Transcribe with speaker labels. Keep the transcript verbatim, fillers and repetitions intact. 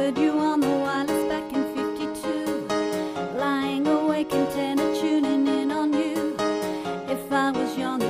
Speaker 1: heard you on the wireless back in fifty-two, lying awake intent of tuning in on you. If I was young